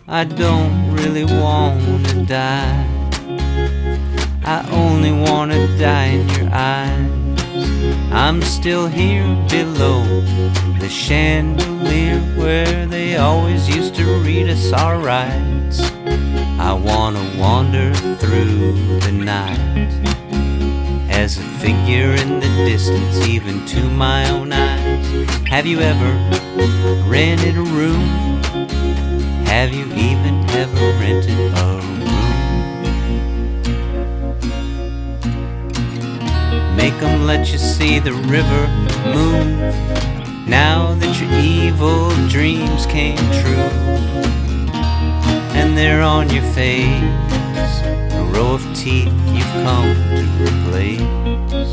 I don't really wanna die. I only wanna die in your eyes. I'm still here below the chandelier where they always used to read us our rights. I wanna wander through the night as a figure in the distance, even to my own eyes. Have you ever rented a room? Have you even ever rented a room? Make 'em let you see the river move now that your evil dreams came true. And they're on your face, a row of teeth you've come to replace.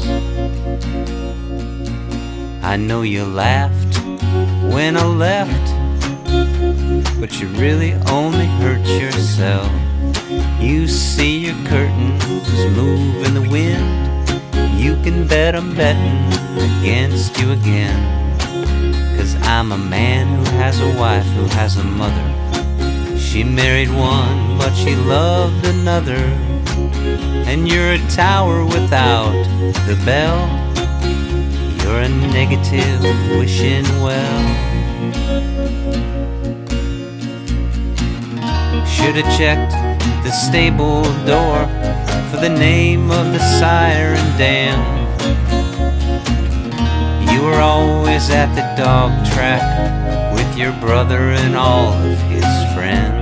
I know you laughed when I left, but you really only hurt yourself. You see your curtains move in the wind. You can bet I'm betting against you again. 'Cause I'm a man who has a wife, who has a mother. She married one, but she loved another. And you're a tower without the bell. You're a negative wishing well. Should've checked the stable door for the name of the siren dam. You were always at the dog track with your brother and all of his friends.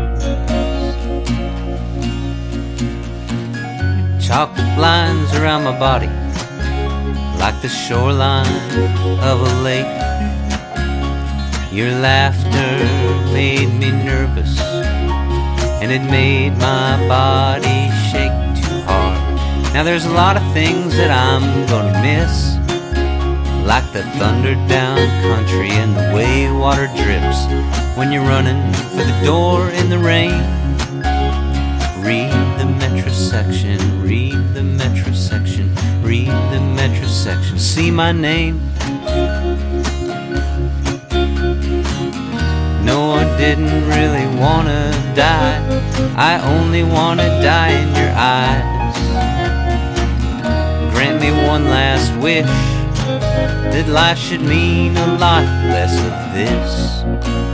Chocolate lines around my body, like the shoreline of a lake. Your laughter made me nervous, and it made my body shake too hard. Now there's a lot of things that I'm gonna miss, like the thundered down country and the way water drips when you're running for the door in the rain. Read the metro section, read the metro section, read the metro section, see my name. No, I didn't really wanna die, I only wanna die in your eyes. Grant me one last wish, that life should mean a lot less of this.